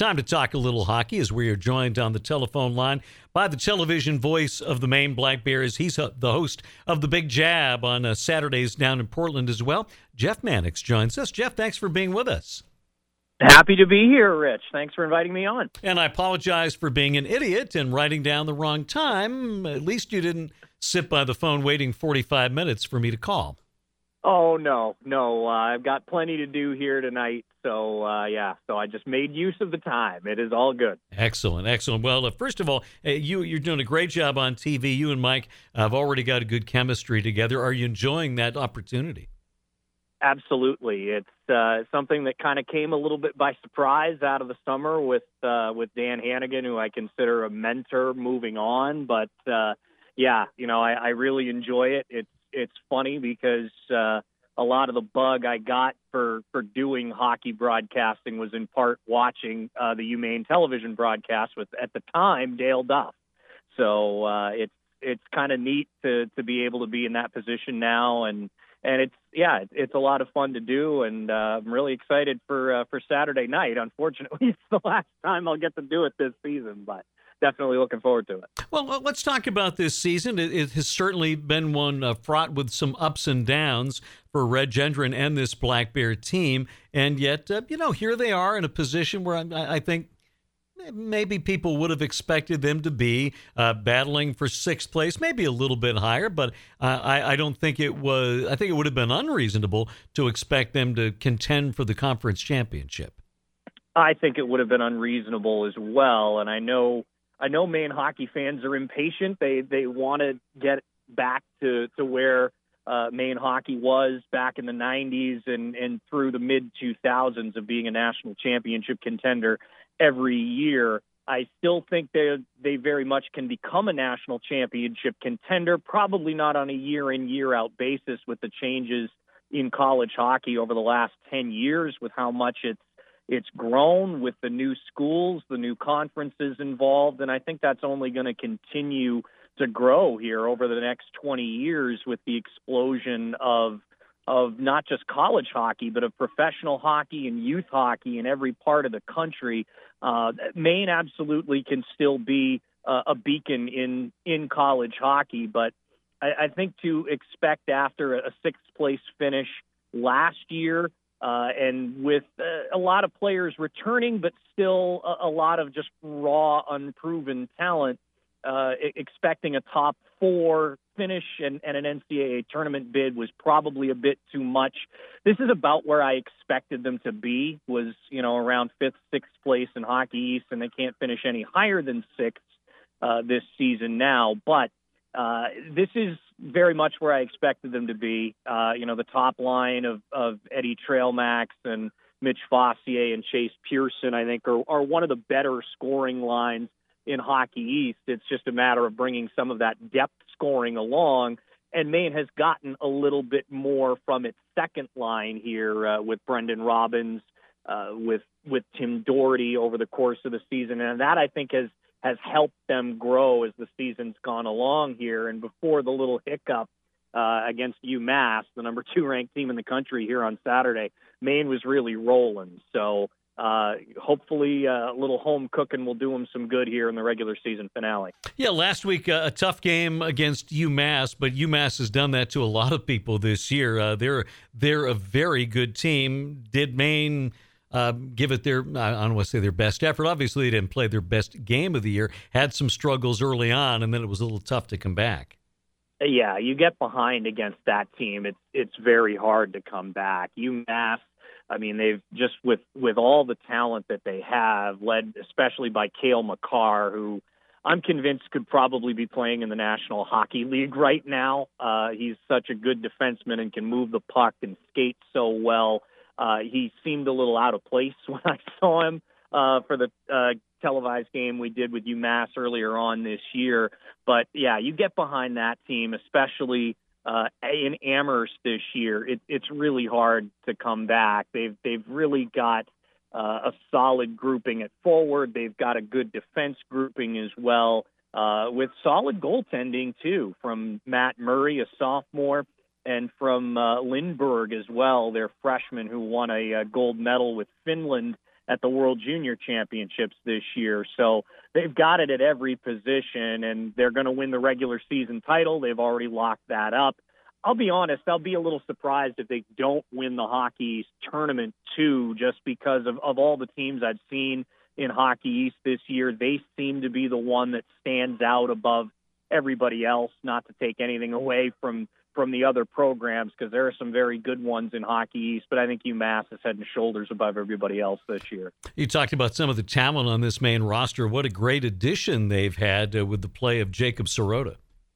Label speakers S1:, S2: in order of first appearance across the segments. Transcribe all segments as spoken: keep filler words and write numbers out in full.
S1: Time to talk a little hockey as we are joined on the telephone line by the television voice of the Maine Black Bears. He's uh, the host of The Big Jab on uh, Saturdays down in Portland as well. Jeff Mannix joins us. Jeff, thanks for being with us.
S2: Happy to be here, Rich. Thanks for inviting me on.
S1: And I apologize for being an idiot and writing down the wrong time. At least you didn't sit by the phone waiting forty-five minutes for me to call.
S2: Oh, no, no. Uh, I've got plenty to do here tonight. So, uh, yeah, so I just made use of the time. It is all good.
S1: Excellent, excellent. Well, uh, first of all, uh, you, you're doing a great job on T V. You and Mike have already got a good chemistry together. Are you enjoying that opportunity?
S2: Absolutely. It's uh, something that kind of came a little bit by surprise out of the summer with uh, with Dan Hannigan, who I consider a mentor moving on. But, uh, yeah, you know, I, I really enjoy it. It's it's funny because uh, a lot of the bug I got for, for doing hockey broadcasting was in part watching uh, the UMaine television broadcast with, at the time, Dale Duff. So uh, it's it's kind of neat to to be able to be in that position now, and and it's yeah, it's a lot of fun to do, and uh, I'm really excited for uh, for Saturday night. Unfortunately, it's the last time I'll get to do it this season, but definitely looking forward to it.
S1: Well, let's talk about this season. It, it has certainly been one uh, fraught with some ups and downs for Red Gendron and this Black Bear team, and yet, uh, you know, here they are in a position where I, I think maybe people would have expected them to be uh, battling for sixth place, maybe a little bit higher, but uh, I, I don't think it was, I think it would have been unreasonable to expect them to contend for the conference championship.
S2: I think it would have been unreasonable as well, and I know I know Maine hockey fans are impatient. They they want to get back to, to where uh, Maine hockey was back in the nineties and, and through the mid two thousands of being a national championship contender every year. I still think they they very much can become a national championship contender, probably not on a year-in, year-out basis with the changes in college hockey over the last ten years with how much it's It's grown with the new schools, the new conferences involved, and I think that's only going to continue to grow here over the next twenty years with the explosion of of not just college hockey, but of professional hockey and youth hockey in every part of the country. Uh, Maine absolutely can still be uh, a beacon in, in college hockey, but I, I think to expect after a sixth-place finish last year, Uh, and with uh, a lot of players returning, but still a, a lot of just raw, unproven talent, uh, expecting a top four finish and, and an N C double A tournament bid was probably a bit too much. This is about where I expected them to be, was, you know, around fifth, sixth place in Hockey East, and they can't finish any higher than sixth uh, this season now. But Uh, this is very much where I expected them to be. Uh, you know, the top line of, of Eddie Trailmax and Mitch Fossier and Chase Pearson, I think, are, are one of the better scoring lines in Hockey East. It's just a matter of bringing some of that depth scoring along. And Maine has gotten a little bit more from its second line here uh, with Brendan Robbins, uh, with with Tim Doherty over the course of the season. And that, I think, has has helped them grow as the season's gone along here. And before the little hiccup uh, against UMass, the number two ranked team in the country here on Saturday, Maine was really rolling. So uh, hopefully uh, a little home cooking will do them some good here in the regular season finale.
S1: Yeah, last week uh, a tough game against UMass, but UMass has done that to a lot of people this year. Uh, they're they're a very good team. Did Maine Uh, give it their, I don't want to say their best effort. Obviously, they didn't play their best game of the year, had some struggles early on, and then it was a little tough to come back.
S2: Yeah, you get behind against that team, it's it's very hard to come back. UMass, I mean, they've just, with, with all the talent that they have, led especially by Cale Makar, who I'm convinced could probably be playing in the National Hockey League right now. Uh, he's such a good defenseman and can move the puck and skate so well. Uh, he seemed a little out of place when I saw him uh, for the uh, televised game we did with UMass earlier on this year. But, yeah, you get behind that team, especially uh, in Amherst this year. It, it's really hard to come back. They've, they've really got uh, a solid grouping at forward. They've got a good defense grouping as well, uh, with solid goaltending, too, from Matt Murray, a sophomore, and from uh, Lindbergh as well, their freshman who won a, a gold medal with Finland at the World Junior Championships this year. So they've got it at every position, and they're going to win the regular season title. They've already locked that up. I'll be honest, I'll be a little surprised if they don't win the Hockey East tournament too, just because of, of all the teams I've seen in Hockey East this year. They seem to be the one that stands out above everybody else, not to take anything away from, from the other programs, because there are some very good ones in Hockey East, but I think UMass is head and shoulders above everybody else this year.
S1: You talked about some of the talent on this main roster. What a great addition they've had uh, with the play of Jacob Sirota.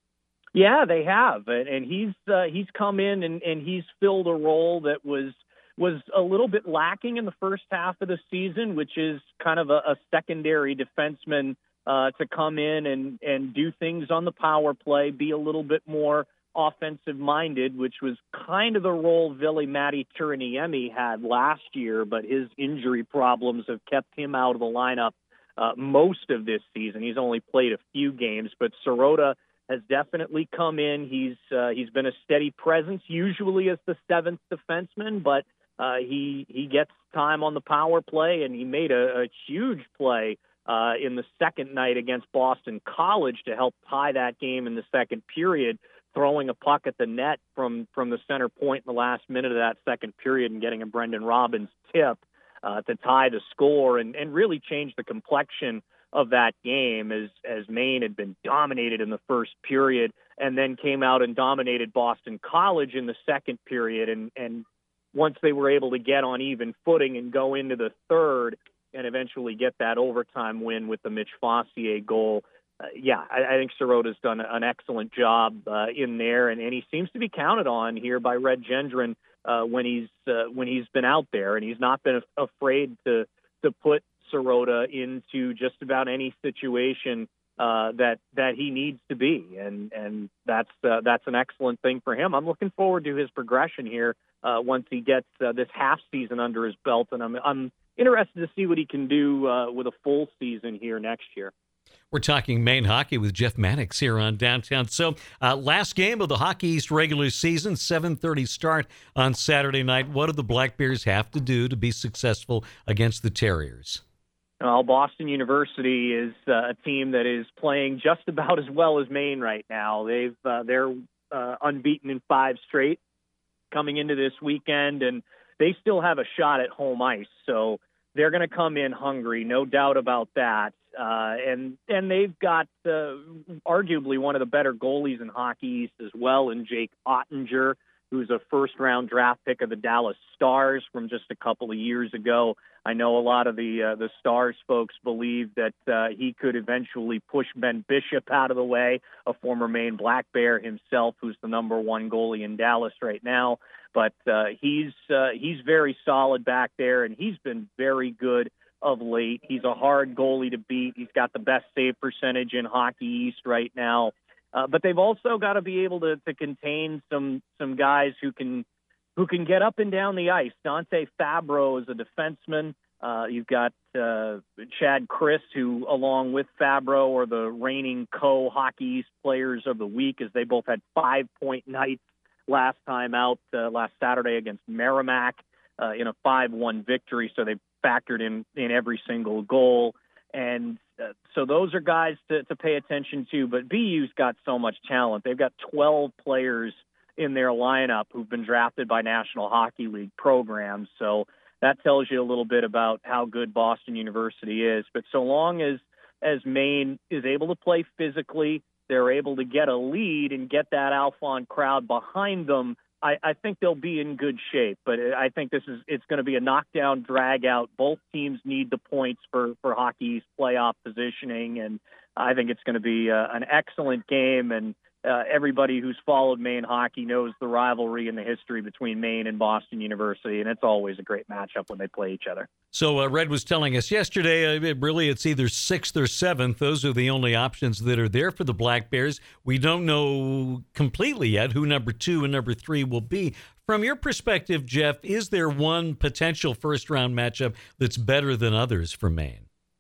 S2: Yeah, they have, and, and he's uh, he's come in and, and he's filled a role that was was a little bit lacking in the first half of the season, which is kind of a, a secondary defenseman uh, to come in and, and do things on the power play, be a little bit more offensive minded, which was kind of the role Ville Matti Turiniemi had last year, but his injury problems have kept him out of the lineup uh, most of this season. He's only played a few games, but Sirota has definitely come in. He's uh, he's been a steady presence, usually as the seventh defenseman, but uh, he he gets time on the power play, and he made a, a huge play uh, in the second night against Boston College to help tie that game in the second period, throwing a puck at the net from, from the center point in the last minute of that second period and getting a Brendan Robbins tip uh, to tie the score and, and really change the complexion of that game, as as Maine had been dominated in the first period and then came out and dominated Boston College in the second period. And, and once they were able to get on even footing and go into the third and eventually get that overtime win with the Mitch Fossier goal, uh, yeah, I, I think Sirota's done an excellent job uh, in there, and, and he seems to be counted on here by Red Gendron uh, when he's uh, when he's been out there, and he's not been af- afraid to to put Sirota into just about any situation uh, that that he needs to be, and and that's uh, that's an excellent thing for him. I'm looking forward to his progression here uh, once he gets uh, this half season under his belt, and I'm I'm interested to see what he can do uh, with a full season here next year.
S1: We're talking Maine hockey with Jeff Mannix here on Downtown. So, uh, last game of the Hockey East regular season, seven thirty start on Saturday night. What do the Black Bears have to do to be successful against the Terriers?
S2: Well, Boston University is uh, a team that is playing just about as well as Maine right now. They've uh, they're uh, unbeaten in five straight coming into this weekend, and they still have a shot at home ice. So they're going to come in hungry, no doubt about that. Uh, and and they've got uh, arguably one of the better goalies in Hockey East as well, in Jake Ottinger, who's a first-round draft pick of the Dallas Stars from just a couple of years ago. I know a lot of the uh, the Stars folks believe that uh, he could eventually push Ben Bishop out of the way, a former Maine Black Bear himself, who's the number one goalie in Dallas right now. But uh, he's uh, he's very solid back there, and he's been very good of late. He's a hard goalie to beat. He's got the best save percentage in Hockey East right now. Uh, but they've also got to be able to, to contain some some guys who can who can get up and down the ice. Dante Fabro is a defenseman. Uh, you've got uh, Chad Chris, who, along with Fabro, are the reigning co-Hockey East players of the week, as they both had five-point nights last time out, uh, last Saturday against Merrimack uh, in a five one victory. So they factored in, in every single goal. And uh, so those are guys to, to pay attention to. But B U's got so much talent. They've got twelve players in their lineup who've been drafted by National Hockey League programs. So that tells you a little bit about how good Boston University is. But so long as, as Maine is able to play physically, they're able to get a lead and get that Alphon crowd behind them, I, I think they'll be in good shape. But I think this is it's going to be a knockdown, drag out. Both teams need the points for, for Hockey East playoff positioning, and I think it's going to be uh, an excellent game. And uh, everybody who's followed Maine hockey knows the rivalry and the history between Maine and Boston University, and it's always a great matchup when they play each other.
S1: So uh, Red was telling us yesterday, uh, really it's either sixth or seventh. Those are the only options that are there for the Black Bears. We don't know completely yet who number two and number three will be. From your perspective, Jeff, is there one potential first-round matchup that's better than others for Maine?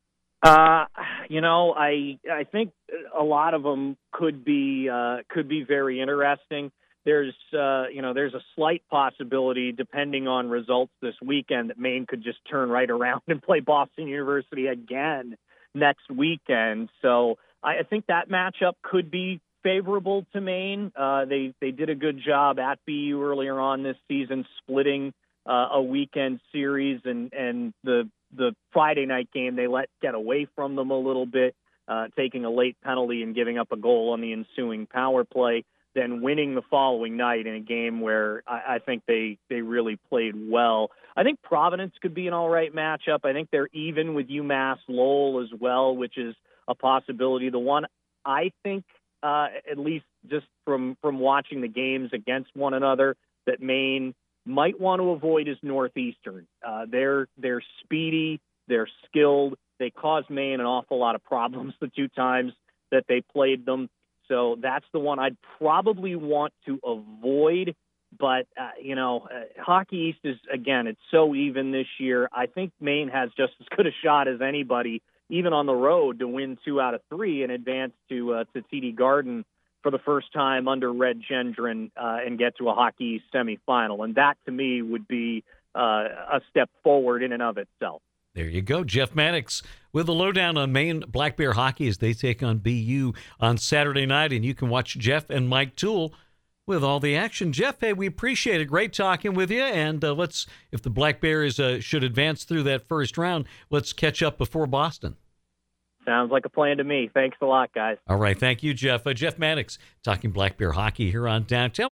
S2: Uh, you know, I I think a lot of them could be uh, could be very interesting. there's uh, you know there's a slight possibility, depending on results this weekend, that Maine could just turn right around and play Boston University again next weekend. So I, I think that matchup could be favorable to Maine. Uh, they they did a good job at B U earlier on this season, splitting uh, a weekend series, and and the the Friday night game they let get away from them a little bit, uh, taking a late penalty and giving up a goal on the ensuing power play, then winning the following night in a game where I, I think they, they really played well. I think Providence could be an all right matchup. I think they're even with UMass Lowell as well, which is a possibility. The one I think, uh, at least just from, from watching the games against one another, that Maine might want to avoid is Northeastern. Uh, they're, they're speedy, they're skilled. They caused Maine an awful lot of problems the two times that they played them. So that's the one I'd probably want to avoid. But, uh, you know, uh, Hockey East is, again, it's so even this year. I think Maine has just as good a shot as anybody, even on the road, to win two out of three and advance to uh, to T D Garden for the first time under Red Gendron uh, and get to a Hockey East semifinal. And that, to me, would be uh, a step forward in and of itself.
S1: There you go. Jeff Mannix with the lowdown on Maine Black Bear hockey as they take on B U on Saturday night. And you can watch Jeff and Mike Toole with all the action. Jeff, hey, we appreciate it. Great talking with you. And uh, let's, if the Black Bears uh, should advance through that first round, let's catch up before Boston.
S2: Sounds like a plan to me. Thanks a lot, guys.
S1: All right. Thank you, Jeff. Uh, Jeff Mannix talking Black Bear hockey here on Downtown.